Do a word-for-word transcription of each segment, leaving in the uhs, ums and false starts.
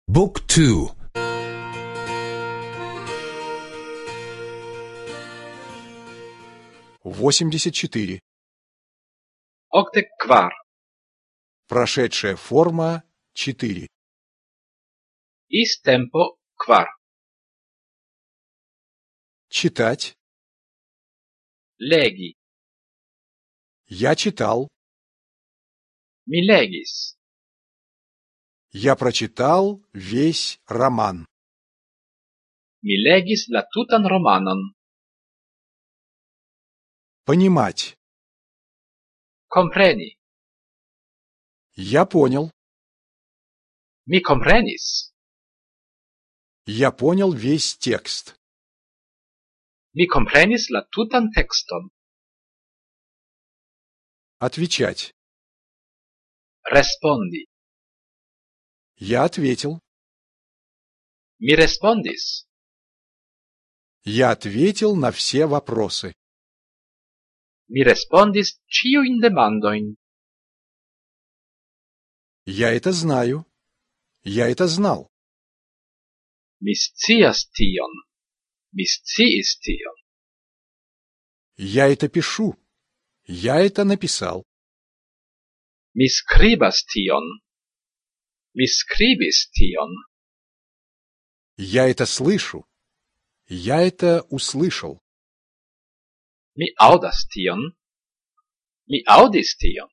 บุ๊กทู восемьдесят четыре. Octec kvar. Прошедшая форма четыре. Is tempo kvar. Читать. Legi. Я читал. Mi legis. Я прочитал весь роман. Mi legis la tutan romanon. Понимать. Compreni. Я понял. Mi comprenis. Я понял весь текст. Mi comprenis la tutan tekston. Отвечать. Respondi. Я ответил. Mi respondis. Я ответил на все вопросы. Mi respondis ciujn demandojn. Я это знаю. Я это знал. Mi scias tion. Mi sciis tion. Я это пишу. Я это написал. Mi skribas tion. Mi skribis tion. Я это слышу. Я это услышал. Mi aŭdas tion. Mi aŭdis tion.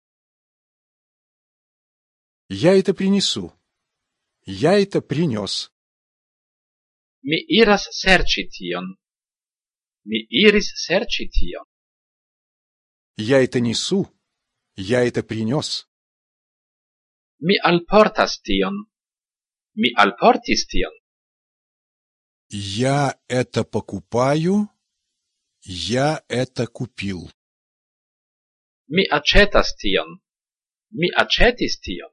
Я это принесу. Я это принес. Mi iras serĉi tion. Mi iris serĉi tion. Я это несу. Я это принес. Mi alportas tion. Mi alportis tion. Я это покупаю. Я это купил. Mi aĉetas tion. Mi aĉetis tion.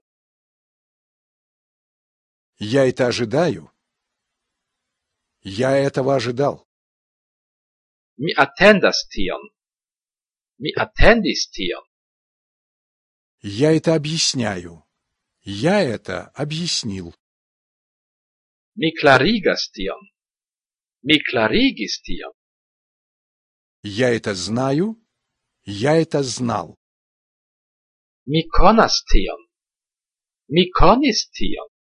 Я это ожидаю. Я этого ожидал. Mi atendas tion. Mi atendis tion. Я это объясняю. Я это объяснил. Mi klarigas tion. Mi klarigis tion. Я это знаю. Я это знал. Mi konas tion. Mi konis tion.